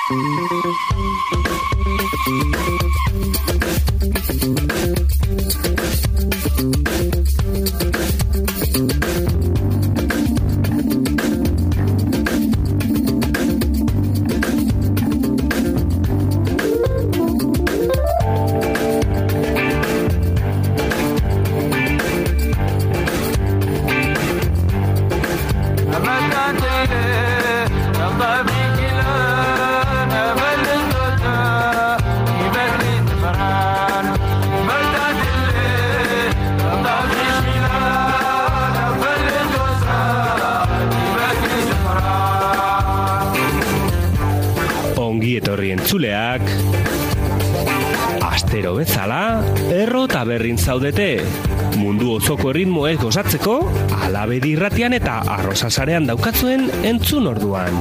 Entzuleak, astero bezala, erro taberrin zaudete. Mundu osoko erritmoez gozatzeko, Alabedi irratian eta Arrosasarean daukatzuen entzun orduan.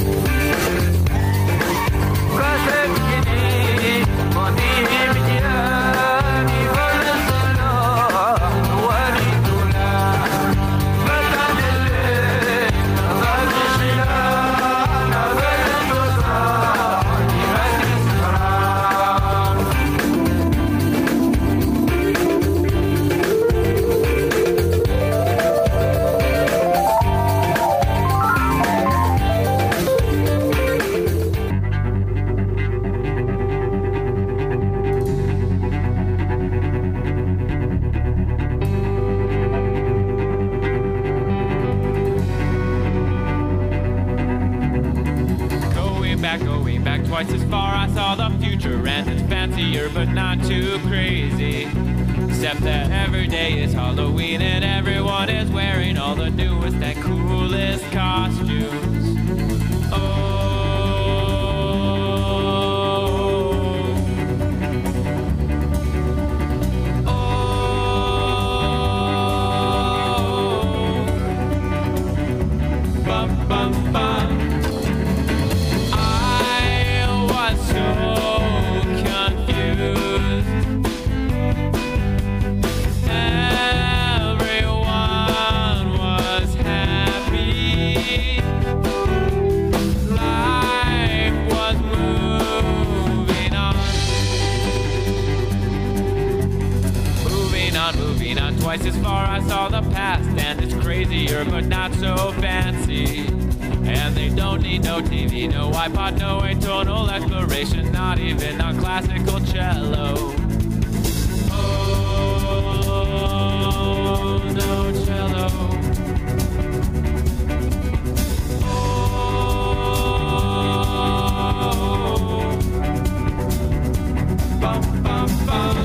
Twice as far I saw the future and it's fancier but not too crazy. Except that every day is Halloween and everyone is wearing all the newest and coolest costumes. Bum bum bum. Twice as far I saw the past and it's crazier but not so fancy. And they don't need no TV, no iPod, no atonal exploration, not even on classical cello. Oh, no cello. Oh, bum bum bum.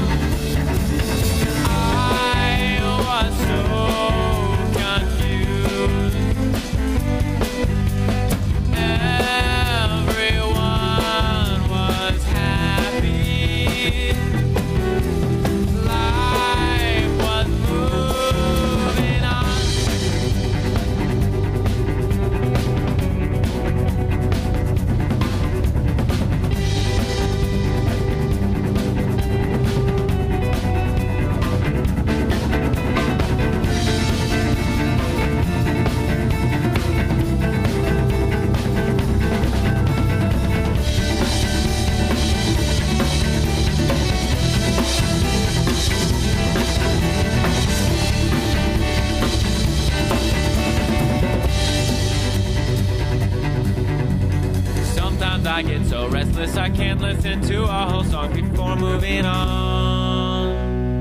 I get so restless I can't listen to a whole song before moving on.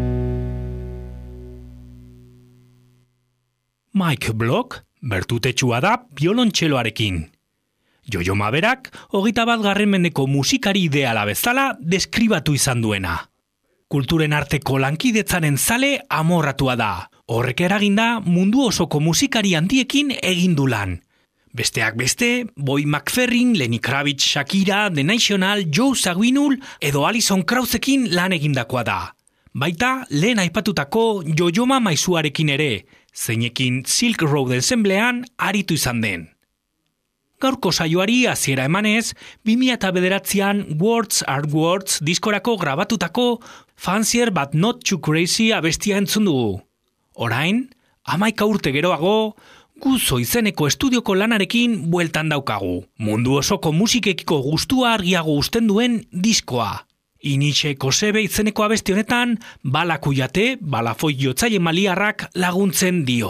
Mike Block bertutetsua da biolontxeloarekin. Jojo Maberak 21. mendeko musikari ideala bezala deskribatu izan duena. Kulturen arteko lankidetzaren zale amorratua da. Horrek eraginda mundu osoko musikari handiekin egin du lan. Besteak beste, Boy McFerrin, Lenny Kravitz, Shakira, The National, Joe Zawinul edo Alison Krausekin lan egindakoa da. Baita, lehen aipatutako Jojoma maizuarekin ere, zeinekin Silk Road Ensemblean aritu izan den. Gaurko saioari hasiera emanez, 2009an Words Are Words diskorako grabatutako Fancier But Not Too Crazy abestia entzun dugu. Orain, 11 urte geroago, Guzo izeneko estudioko lanarekin bueltan daukagu. Mundu osoko musikekiko gustua argiago uzten duen diskoa. Iniche Kosebe izeneko abesti honetan, balaku jate, balafoi jotzaile maliarrak laguntzen dio.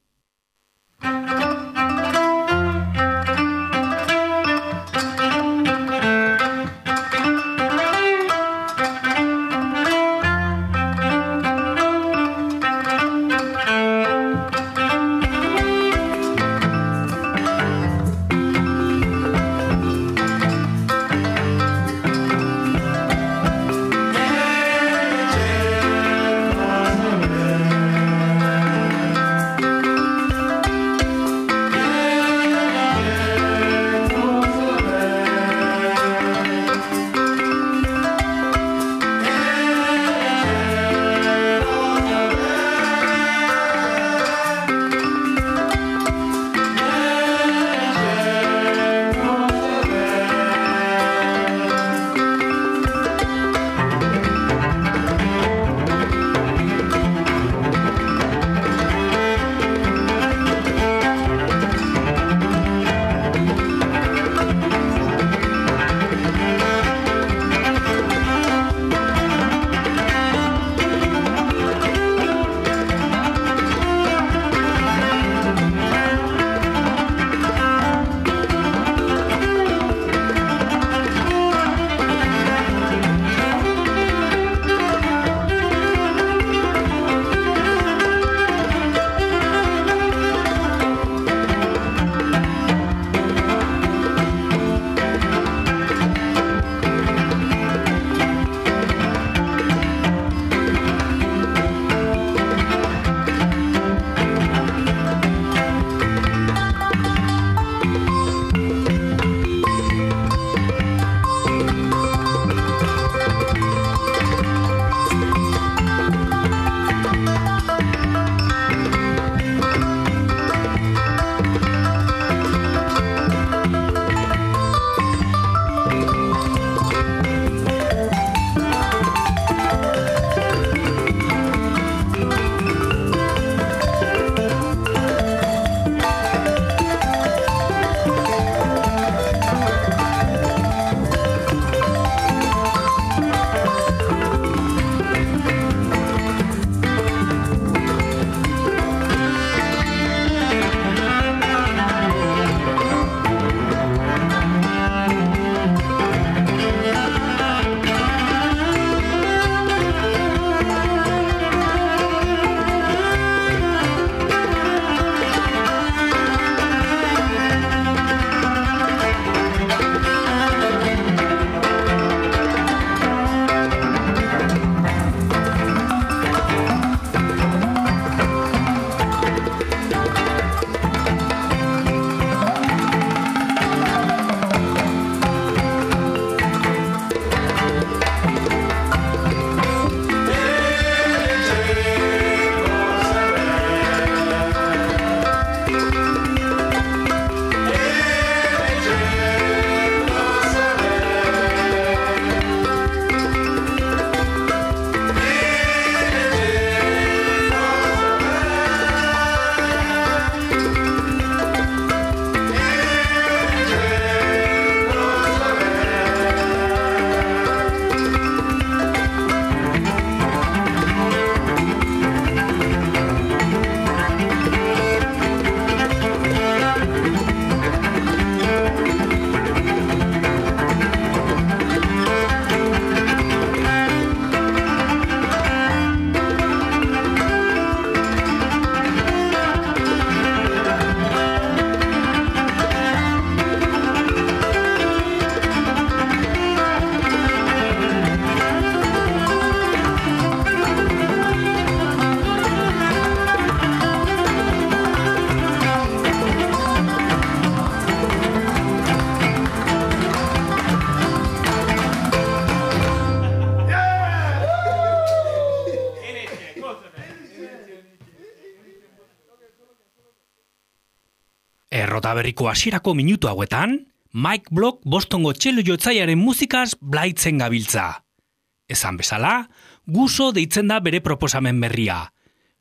Errotaberriko hasierako minutu hauetan, Mike Block Bostongo txelo jotzaiaren musikaz blaitzen gabiltza. Esan bezala, Guzo deitzen da bere proposamen berria.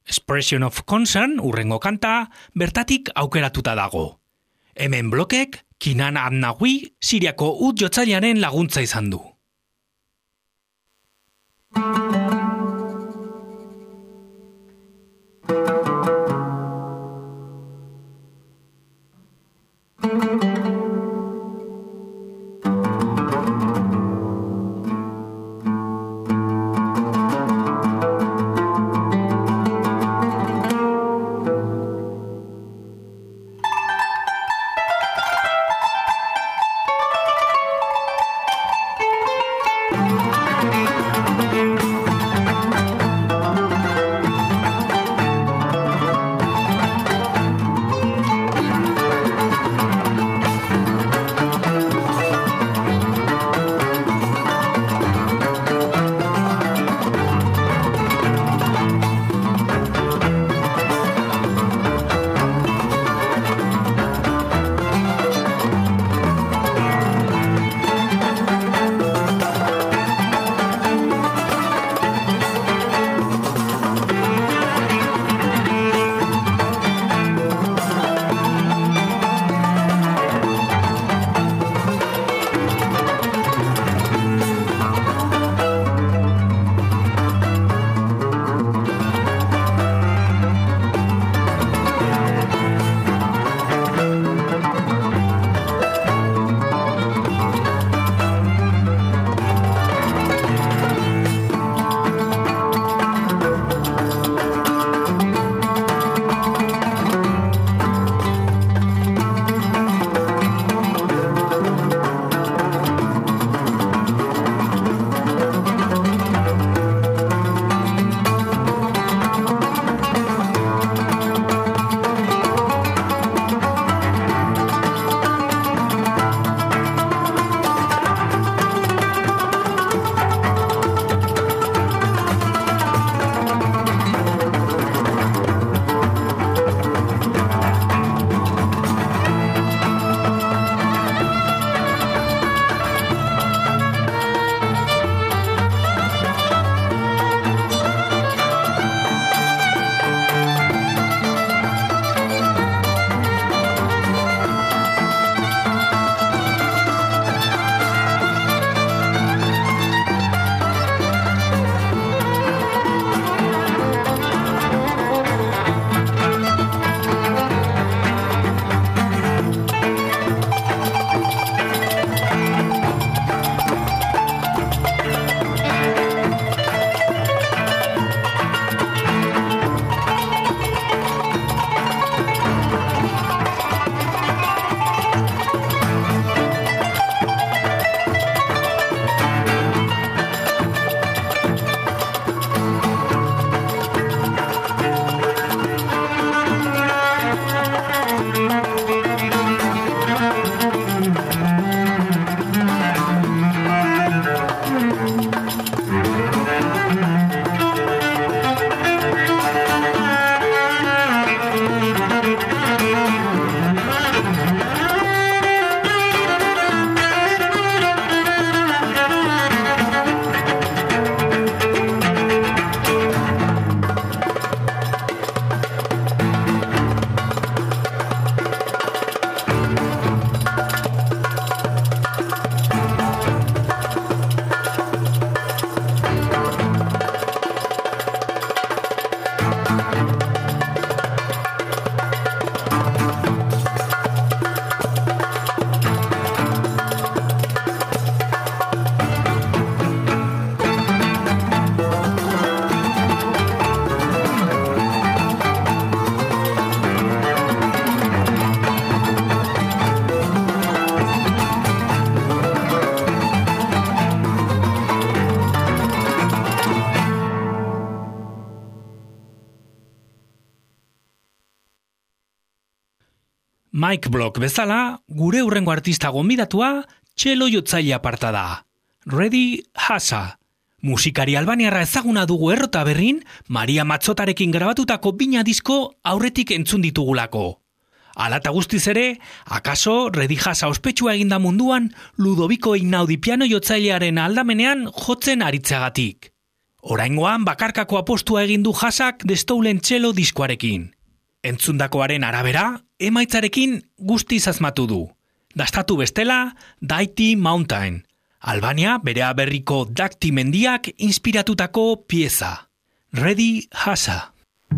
Expression of Concern, urrengo kanta, bertatik aukeratuta dago. Hemen blokek, Kinan Abnawi, Siriako jotzailearen laguntza izan du. Mike Block bezala, gure hurrengo artista gonbidatua, txelo jotzaile aparta da. Reddy Hasa. Musikari albaniarra ezaguna dugu errota berrin, Maria Mazzotarekin grabatutako bina disko aurretik entzun ditugulako. Alata guztiz ere, akaso Reddy Hasa ospetsua eginda munduan, Ludovico Einaudi piano jotzailearen aldamenean jotzen aritzeagatik. Oraingoan bakarkako apostua egin du Hasak The Stolen Cello diskoarekin. Entzundakoaren arabera, emaitzarekin guztiz asmatu du. Dastatu bestela, Daiti Mountain. Albania berea berriko Dakti mendiak inspiratutako pieza. Ready Hasa.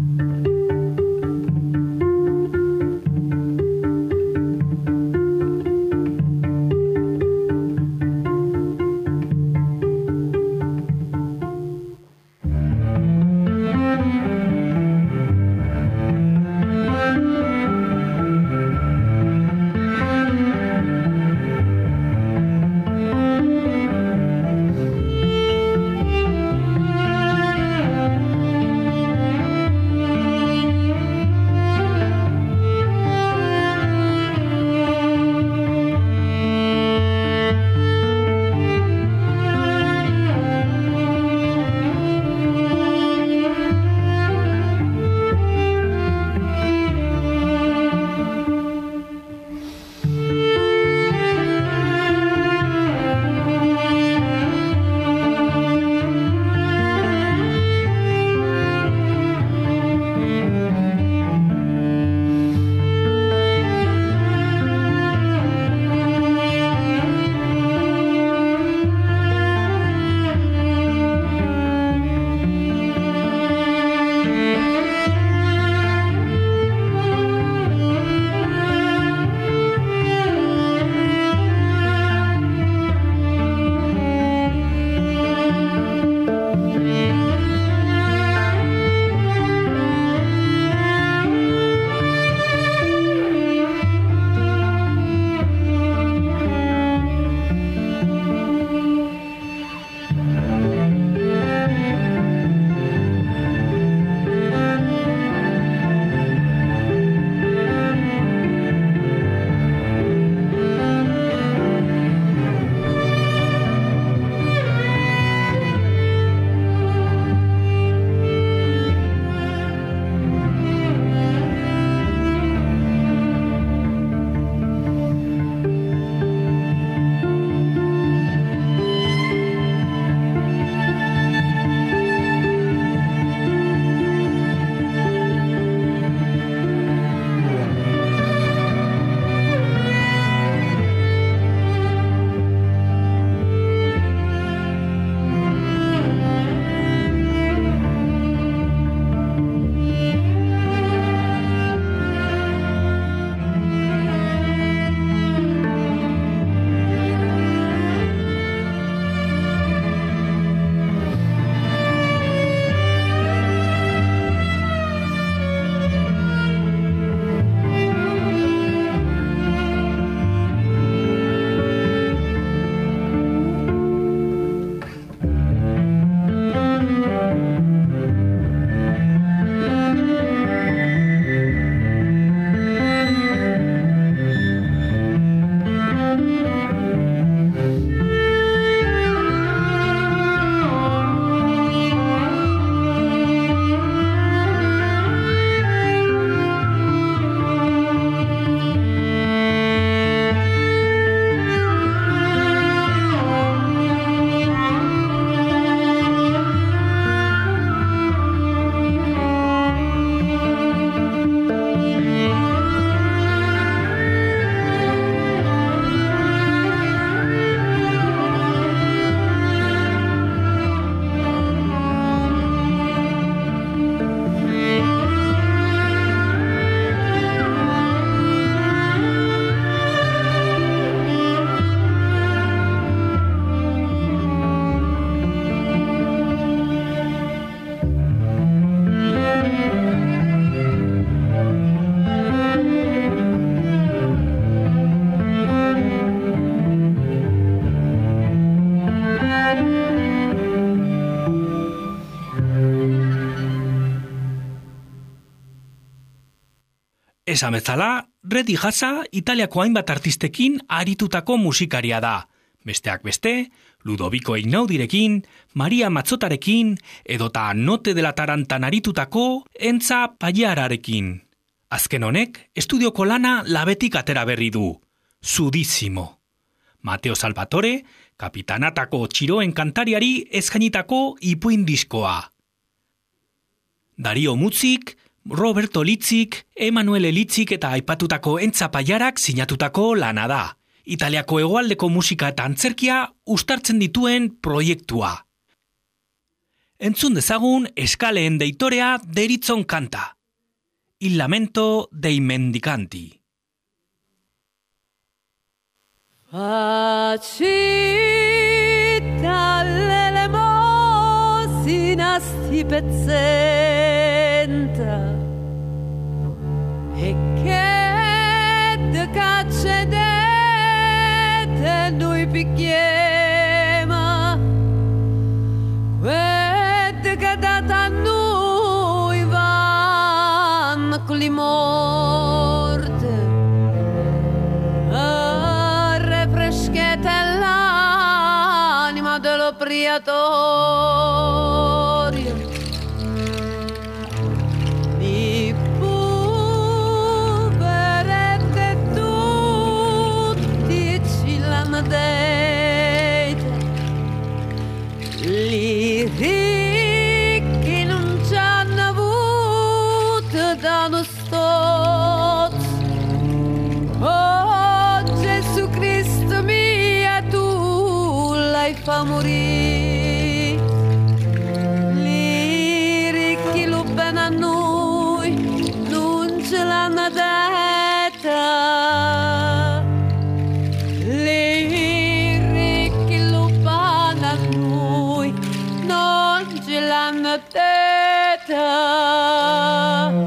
Esan bezala, Ready Hasa Italiako hainbat artistekin aritutako musikaria da. Besteak beste, Ludovico Einaudirekin, Maria Mazzotarekin, edota Note de la Tarantan aritutako Entza Paiararekin. Azken honek, estudioko lana labetik atera berri du. Sudissimo. Mateo Salvatore, Kapitanatako txiroen kantariari eskainitako ipuin diskoa. Dario Mutzik, Roberto Litzik, Emanuele Litzik eta aipatutako entzapaiarak sinatutako lana da. Italiako hegoaldeko musika eta antzerkia uztartzen dituen proiektua. Entzun dezagun eskaleen deitorea deritzon kanta. Il lamento dei mendicanti. Facita l'elemosina stipezzenta e che de caccedete noi picchiema quette che data a noi van con li morte a refreschete l'anima dello priatorio mi puberete tutti ci l'amate li ricchi non ci hanno avuto da uno stozzo oh Gesù Cristo mia tu l'hai fa morire li ricchi lo bene a noi non ce l'hanno detta li ricchi lo bene a noi non ce l'hanno detta.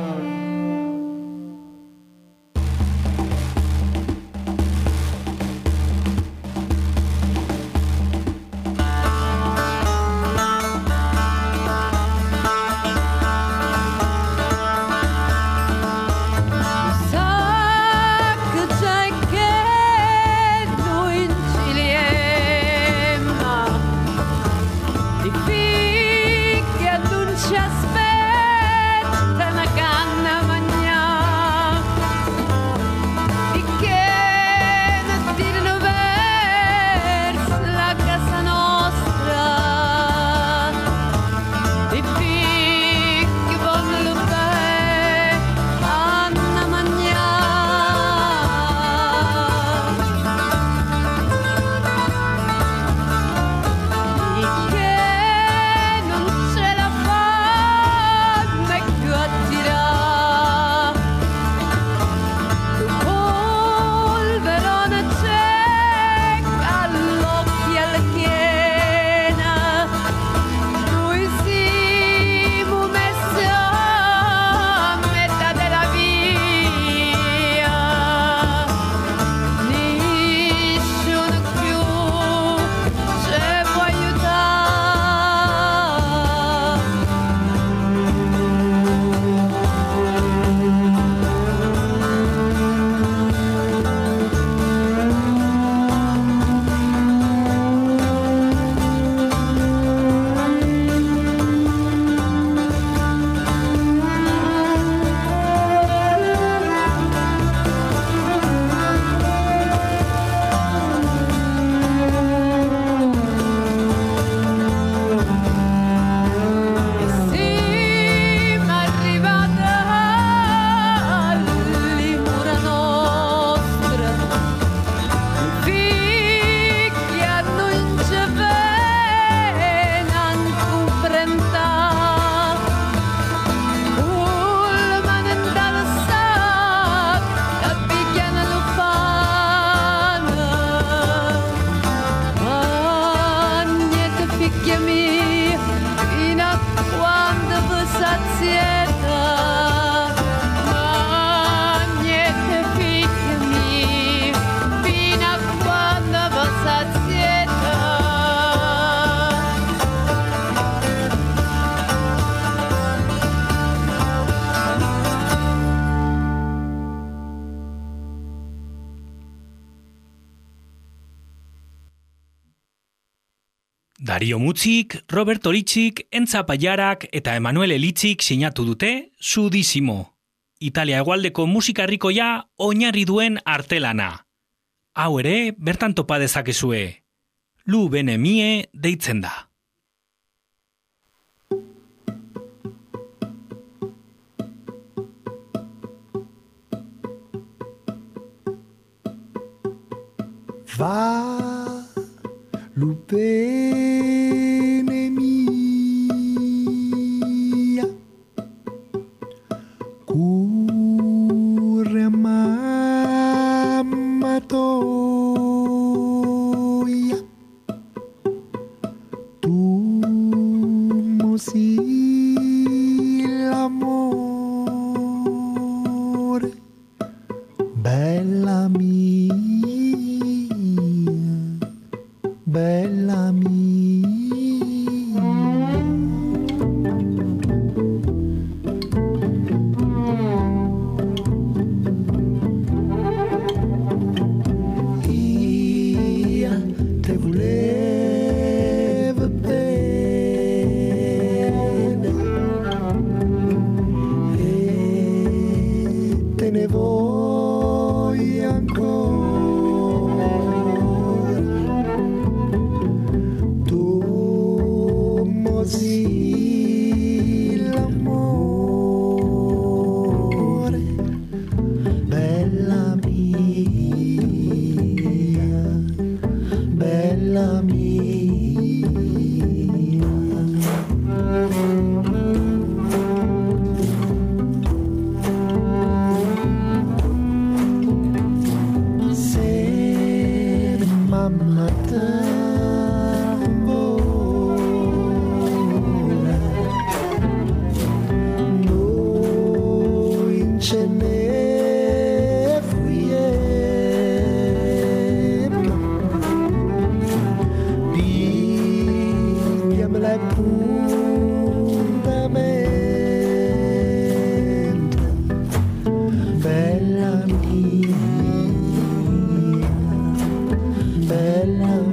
Dario Mutzik, Roberto Litzik, entzapaiarak eta Emanuele Litzik sinatu dute Sudissimo. Italia hegoaldeko musika herrikoia oinarri duen artelana. Hau ere, bertan topa dezakezue. Lu bene mie deitzen da. Va, lu bene mia, curre mamma toia, tu mosi l'amore, bella mia. Bella mia. Io te volevo bene e te ne voglio ancora. Sì, l'amore, bella mia, bella mia. Se mamma ce ne fuiemo, pigliamo l'appuntamento, bella mia, bella mia.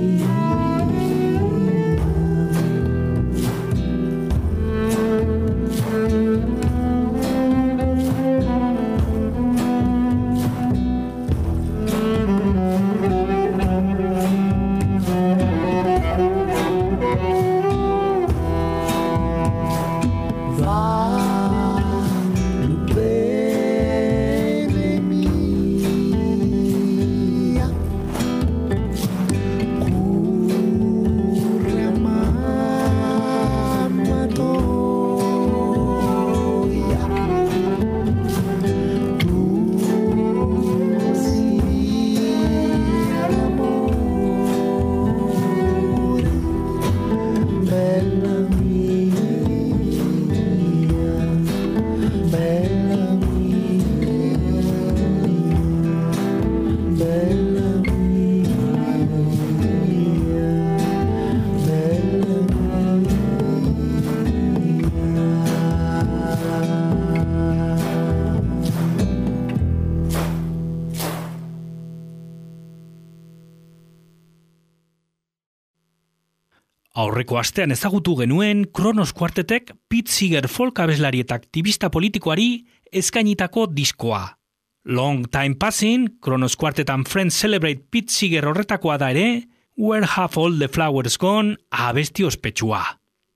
Aurreko astean ezagutu genuen Kronos Kuartetek Pete Seeger folk abeslari eta aktivista politikoari eskainitako diskoa. Long Time Passing, Kronos Quartet and Friends Celebrate Pete Seeger horretakoa da ere, Where Have All the Flowers Gone abesti ospetsua.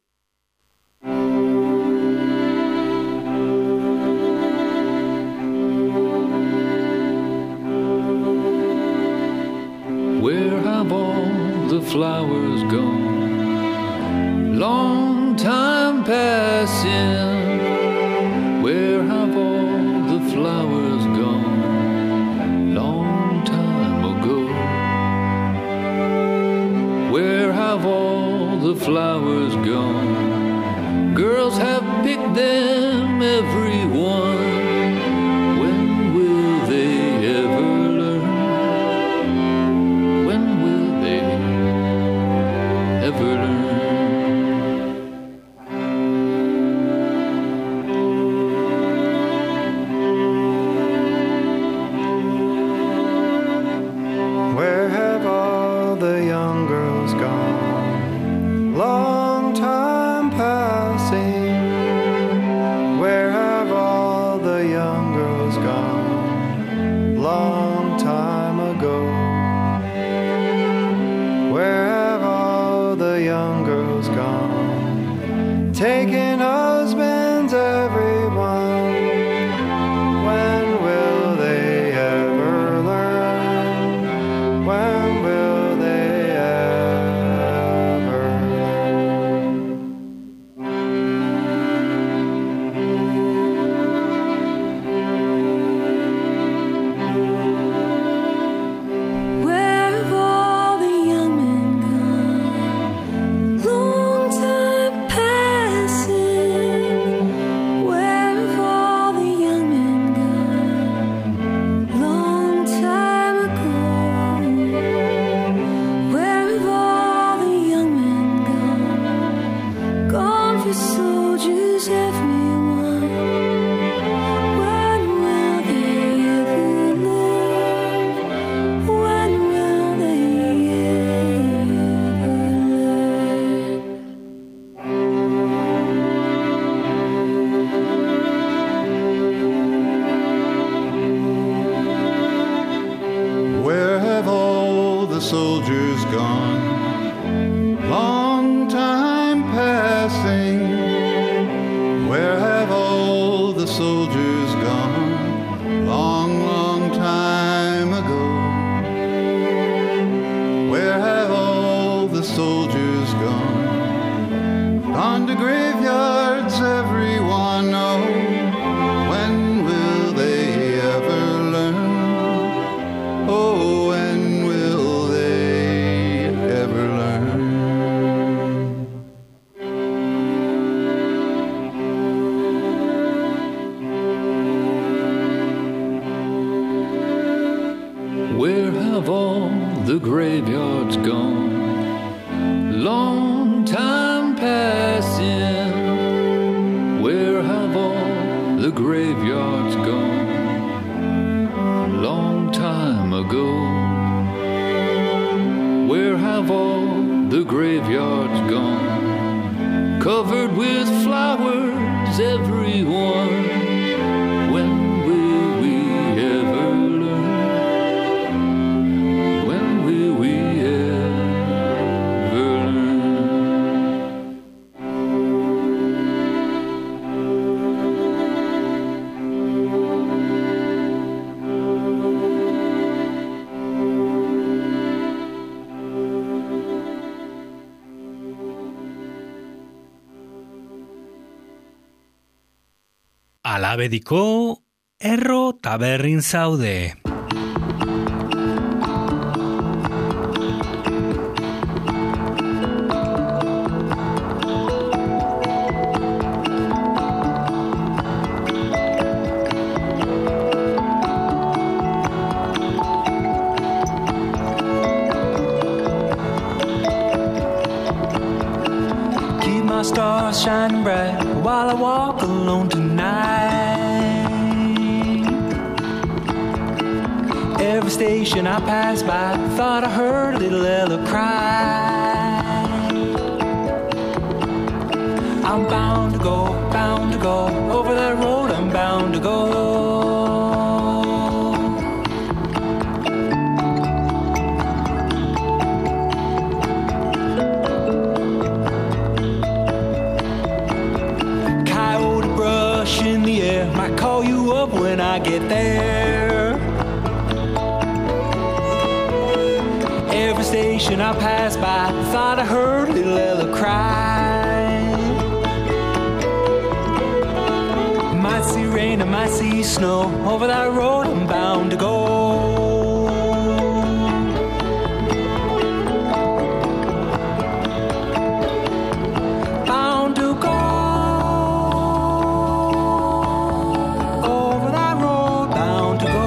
Where have all the flowers gone? Long time passing. Where have all the flowers gone? Long time ago. Where have all the flowers gone? Girls have picked them, every one. When will they ever learn? When will they ever learn? Where have all the young girls gone? Long time passing. Where have all the taking husbands, everyone. When will they ever learn? When will they ever Where have all the young men gone? Long time passing. Where have all the young men gone? Long time ago. Where have all the young men gone? Gone for soldiers, everyone. When will they ever learn? When will they ever learn? Where have all the soldiers gone? Long time passing. Where have all the soldiers gone? Long, long time ago. Where have all the soldiers gone? Gone to graveyards, everyone. Oh, when will they ever learn? Oh, when will they ever learn? Where have all the graveyards gone? Long time passing. Where have all the graveyards gone? Long time ago. Where have all the graveyards gone? Covered with flowers, everyone. When will we ever learn? When will we ever learn? Alabediko erro taberrin zaude. Keep my stars shining bright while I walk alone tonight. Every station I pass by, thought I heard little Ella cry. I'm bound to go over that road. I'm bound to go. Coyote brush in the air, might call you up when I get there. Every station I pass by, thought I heard little Ella cry. Might see rain, I might see snow, over that road I'm bound to go. Bound to go. Over that road, bound to go.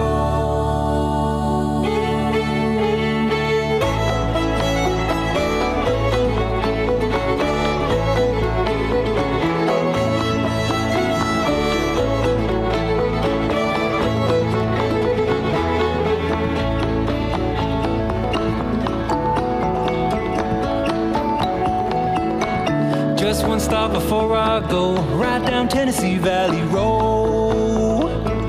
Just one stop before I go, right down Tennessee Valley Road.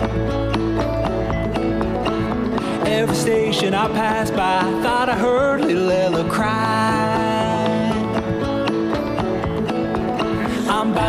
Every station I pass by, thought I heard little Ella cry. I'm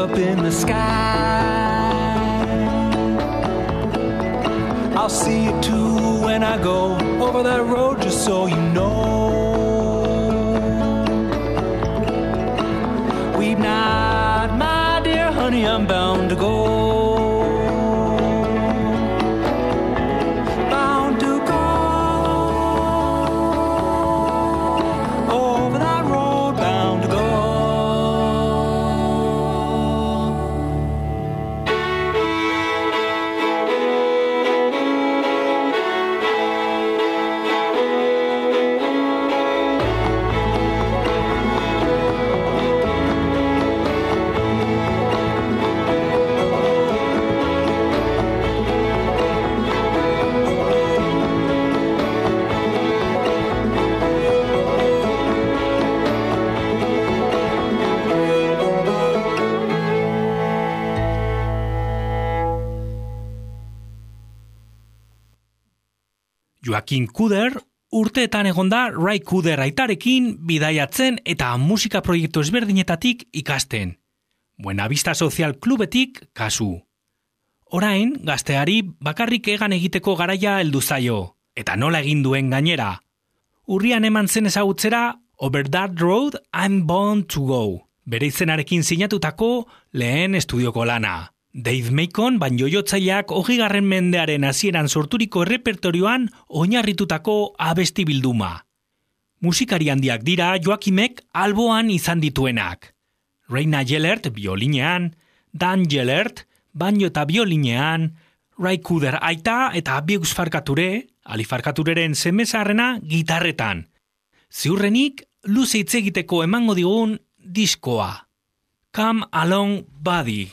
up in the sky. I'll see you too when I go over that road, just so you know. Weep not, my dear honey, I'm bound to go. Joaquin Cooder urteetan egonda Ray Cooder aitarekin bidaiatzen eta musika proiektu ezberdinetatik ikasten. Buenavista Social Klubetik kasu. Orain, gazteari bakarrik egan egiteko garaia heldu zaio, eta nola egin duen gainera. Urrian eman zen ezagutzera Over That Road I'm Born to Go, bere izenarekin sinatutako lehen estudioko lana. Dave Macon banjoiotzaileak 20. mendearen hasieran sorturiko errepertorioan oinarritutako abesti bilduma. Musikari handiak dira Joaquimek alboan izan dituenak. Reina Gellert biolinean, Dan Gellert banjo eta biolinean, Ray Cooder aita eta Biggs Farkature, Ali Farkatureren semezarrena gitarretan. Ziurrenik luze hitz egiteko emango digun diskoa. Come Along Buddy.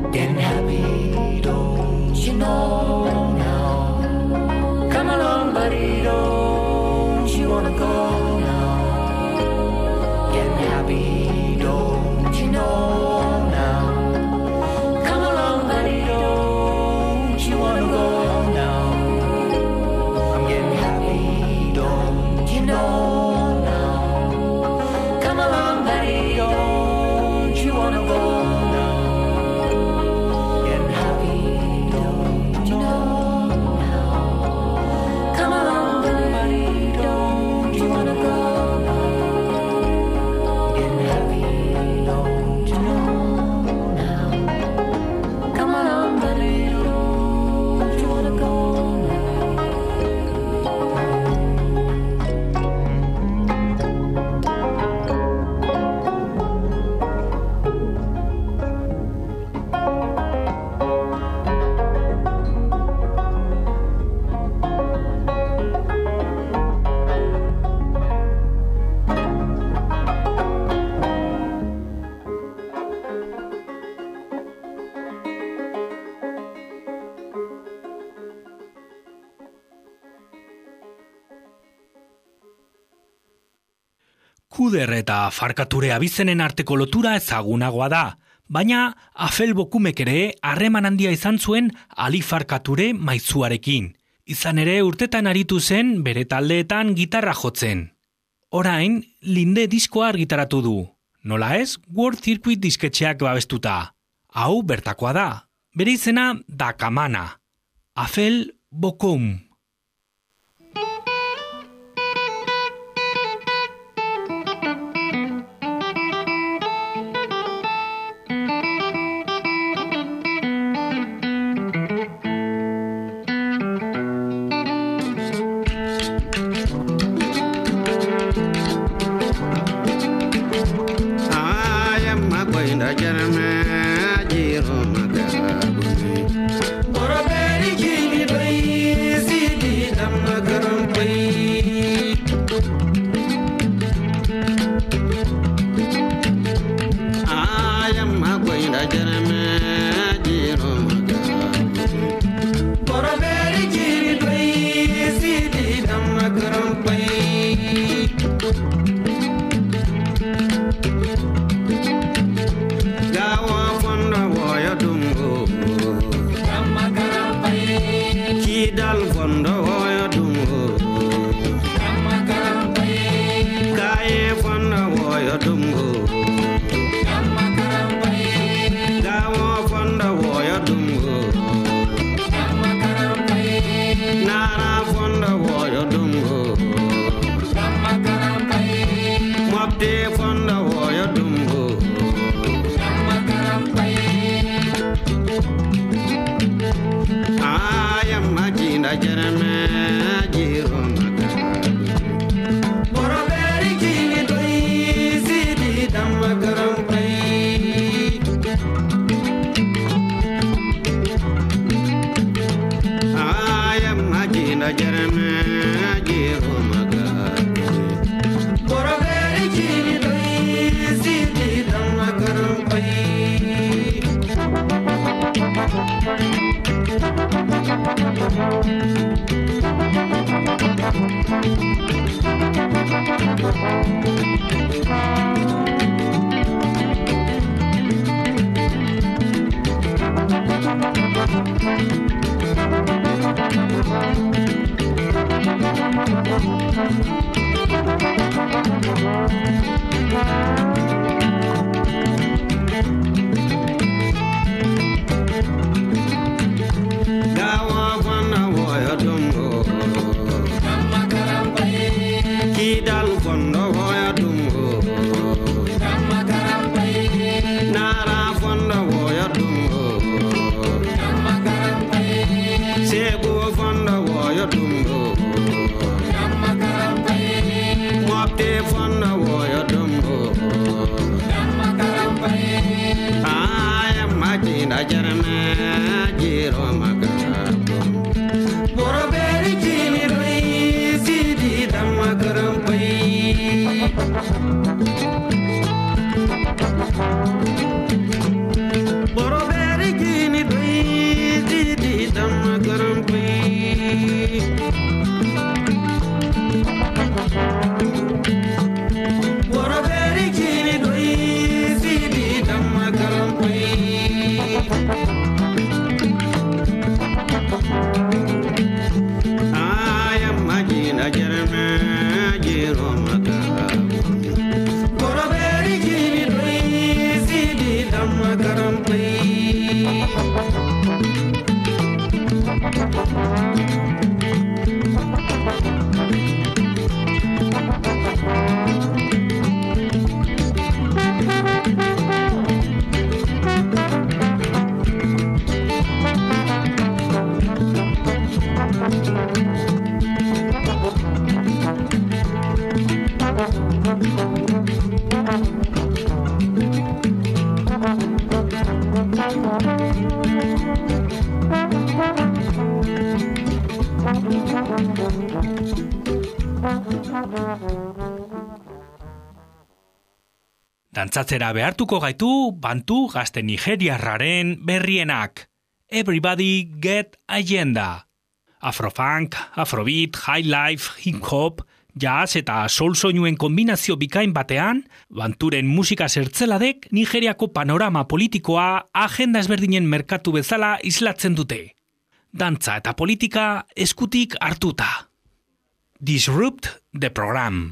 getting happy, don't you know now? Come along, buddy, don't you wanna go now? Getting happy, don't you know now? Come along, buddy, don't you wanna go now? I'm getting happy, don't you know now? Come along, buddy, don't you wanna go now? Getting happy, don't you know now? Come along, buddy, don't you wanna go now? Getting happy, don't you know now? Come along, buddy, don't you wanna go now? Kuder eta Farkature abizenen arteko lotura ezagunagoa da, baina Afel Bokumek ere harreman handia izan zuen Ali Farkature maizuarekin. Izan ere urtetan aritu zen bere taldeetan gitarra jotzen. Orain, Linde diskoa argitaratu du. Nola ez, World Circuit disketxeak babestuta. Hau bertakoa da. Bere izena Dakamana. Afel Bokum. Boro beri Dantzatzera behartuko gaitu bantu gazte nigeriarraren berrienak. Everybody get agenda. Afrofunk, afrobeat, highlife, hip-hop, jazz eta soul soinuen kombinazio bikain batean, banturen musika zertzeladek Nigeriako panorama politikoa agenda ezberdinen merkatu bezala islatzen dute. Dantza eta politika eskutik hartuta. Disrupt the program.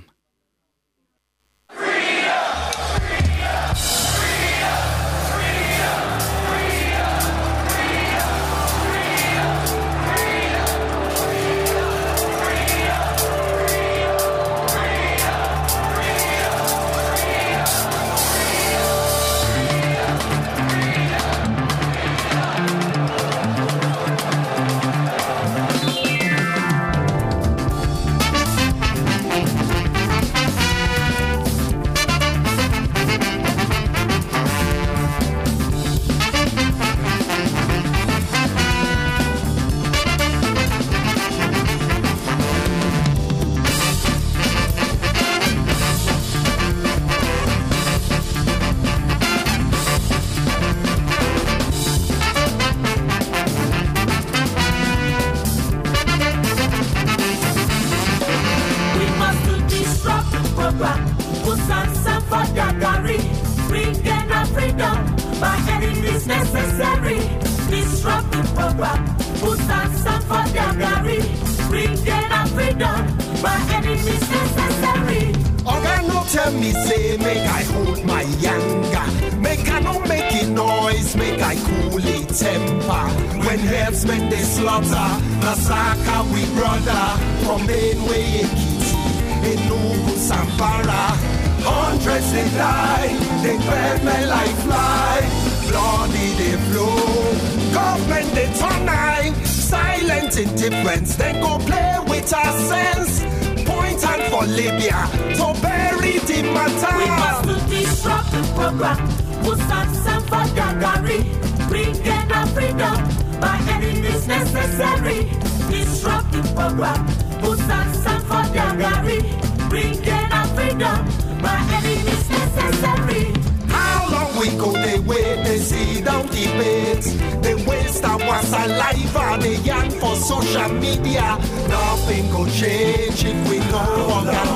Indifference, then go play with our sense. Point and for Libya to bury the matter. We must disrupt the program. Musans and Fadagari, bring in our freedom by any means necessary. Disrupt the program. Musans and Fadagari, bring in our freedom by any means necessary. How long we go, they wait, they see down debates. They waste our saliva, they yearn for social media. Nothing go change if we don't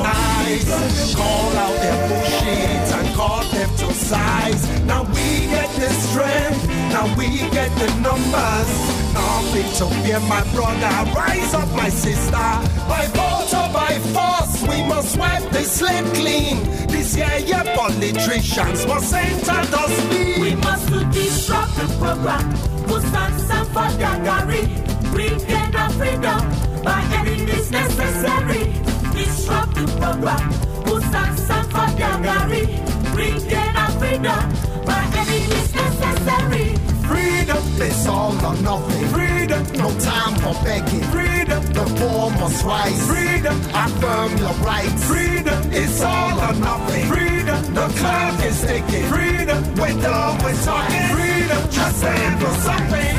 organize. Call out their bullshit and call them to size. Now we get the strength, now we get the numbers. Nothing to fear, my brother, rise up, my sister. By vote or by force, we must wipe the slate clean. This year, politicians must enter the speed. We must disrupt the program. Musans and Fadagari, bring in our freedom by any means necessary. Disrupt the program. Musans and Fadagari, bring in our freedom by any means necessary. Freedom is all or nothing. Freedom, no time for begging. Freedom, the poor must rise. Freedom, affirm your rights. Freedom, it's all or nothing. Freedom, the clock is ticking. Freedom, we're done with talking. Freedom, just stand for something.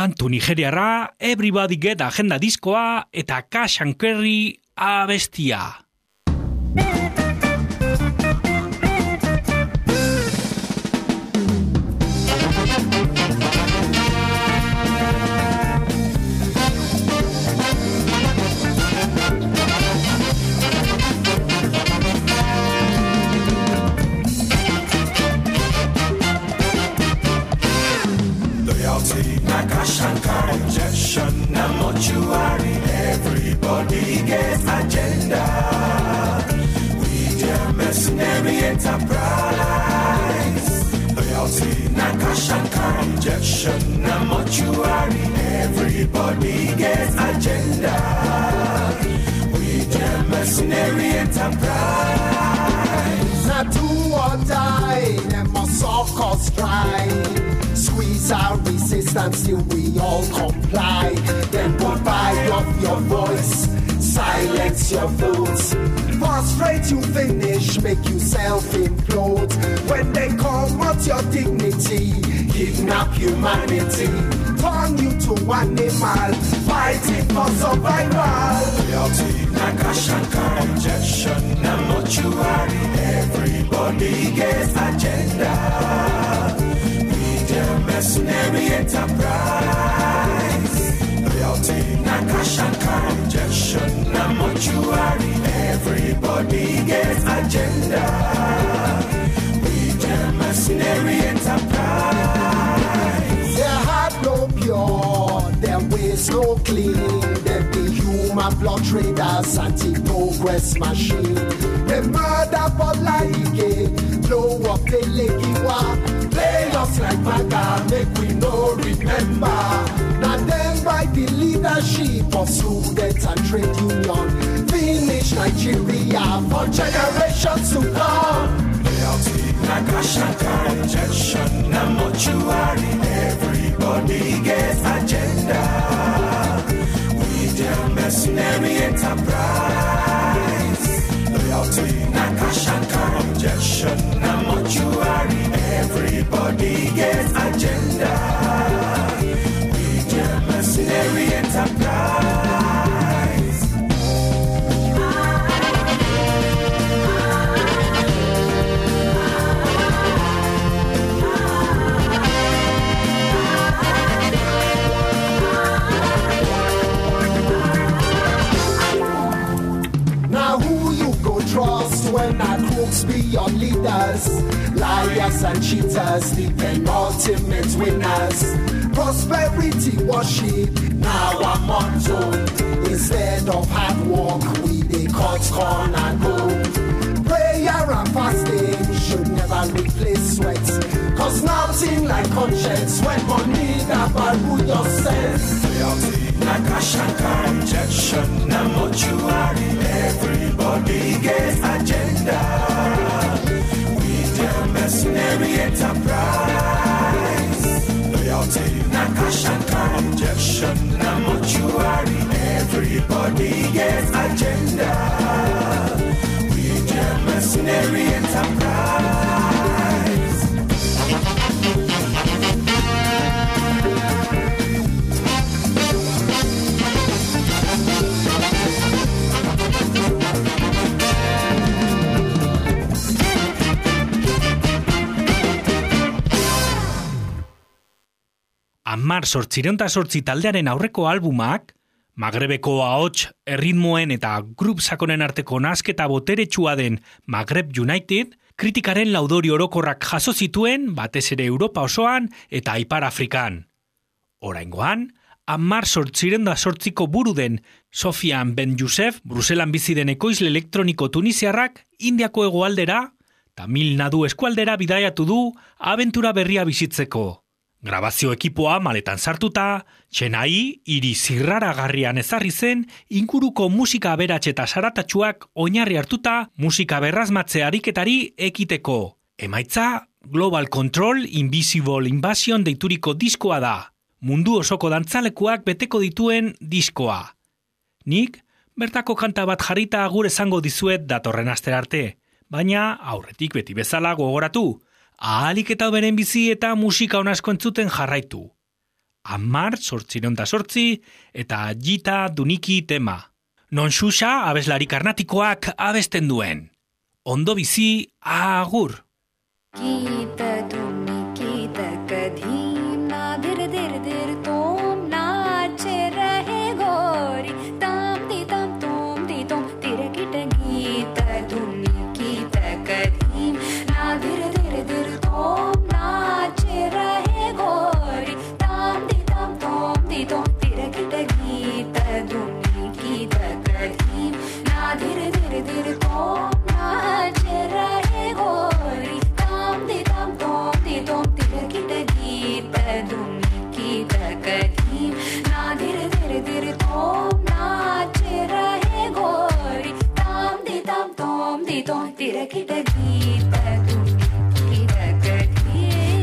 Kantu nigeriarra, Everybody Get Agenda diskoa eta Cash and Carry abestia. Shankar injection, a mortuary, everybody gets agenda. We dear mercenary enterprise. Loyalty, Naka Shankar injection, a mortuary, everybody gets agenda. We dear mercenary enterprise. Now do or die, them must all cause strife. Squeeze our resistance till we all comply. Then goodbye of your voice, silence your votes. Frustrate you finish, make you self-implode. When they come at your dignity, kidnap humanity, turn you to animal, fighting for survival. Loyalty, Naka Shankar injection, a mortuary, everybody gets agenda. Mercenary enterprise. Loyalty, Naka Shankar injection, a mortuary, everybody gets agenda. We the mercenary enterprise. Their heart no pure, their ways no clean. They be human blood traders, anti-progress machine. They murder for like blow up the legiwa. Play us like maga, make we no remember. Now then by the leadership of students and trade union, finish Nigeria for generations to come. Loyalty, Naka Shankar injection, a mortuary, everybody gets agenda. We the mercenary enterprise. Loyalty, Naka Shankar injection, a mortuary, everybody gets agenda. We the mercenary enterprise. Now who you go trust when our crooks be your leaders? Liars and cheaters, the penultimate winners. Prosperity worship, now our motto. Instead of hard work, we they cut corn and gold. Prayer and fasting should never replace sweat. Cause nothing like conscience when money that value your sense. Loyalty, Naka Shankar injection, a mortuary, everybody gets agenda. Mercenary enterprise. Loyalty, Naka Shankar injection, a mortuary, everybody gets agenda. We the mercenary enterprise. Ammar 808 taldearen aurreko albumak, Magrebeko ahots, erritmoen eta grup sakonen arteko nasketa boteretsua den Maghreb United, kritikaren laudori orokorrak jaso zituen batez ere Europa osoan eta Ipar Afrikan. Oraingoan, Ammar 808ko buru den Sofian Ben Youssef, Bruselan bizi den ekoizle elektroniko tunisiarrak Indiako hegoaldera, Tamil Nadu eskualdera bidaiatu du abentura berria bizitzeko. Grabazio ekipoa maletan sartuta, Chennai hiri zirraragarrian ezarri zen inguruko musika aberats eta saratatsuak oinarri hartuta musika berrazmatze ariketari ekiteko. Emaitza, Global Control Invisible Invasion deituriko diskoa da. Mundu osoko dantzalekuak beteko dituen diskoa. Nik, bertako kanta bat jarrita agur esango dizuet datorren astera arte, baina aurretik beti bezala gogoratu. Ahalik eta beren bizi eta musika onasko entzuten jarraitu. Amar 808 eta Jita Duniki tema. Non Xuxa abeslari karnatikoak abesten duen. Ondo bizi, agur! Kita Duniki takadhim na dir dir dir tom nache rahe gori tam di tom tira kita Gita Duniki takadhim na dir dir tom nache rahe gori tam di tom tira kita Gita Duniki takadhim na dir dir tom nache rahe gori tam di tom tira kita Gita Duniki takadhim na dir dir tom nache rahe gori tam di tom tira kita Gita Duniki takadhim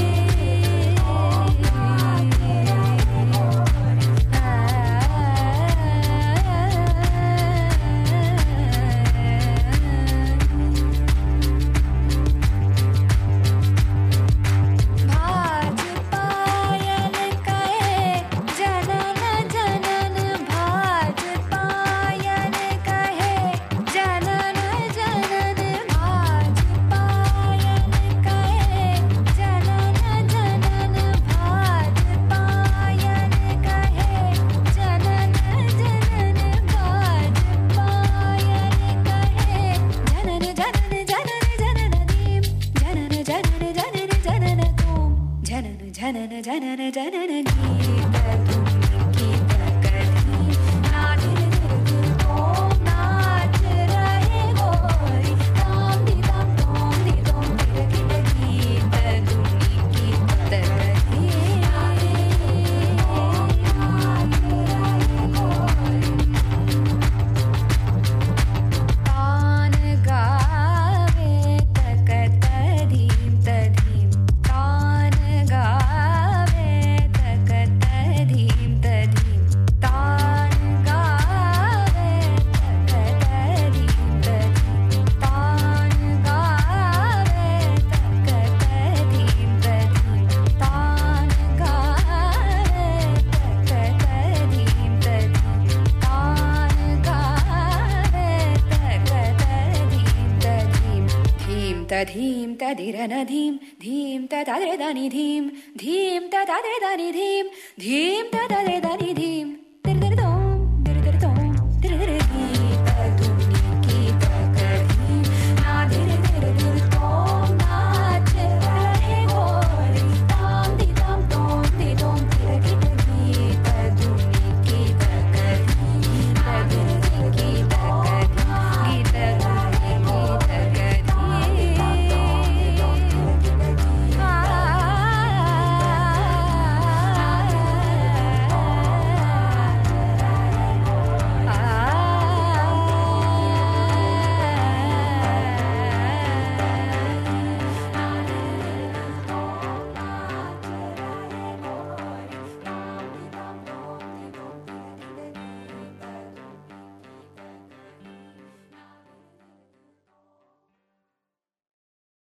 Dhim ta dirana dhim dhim ta ta dre dani dhim dhim ta ta dre dani dhim dhim ta ta dre dani dhim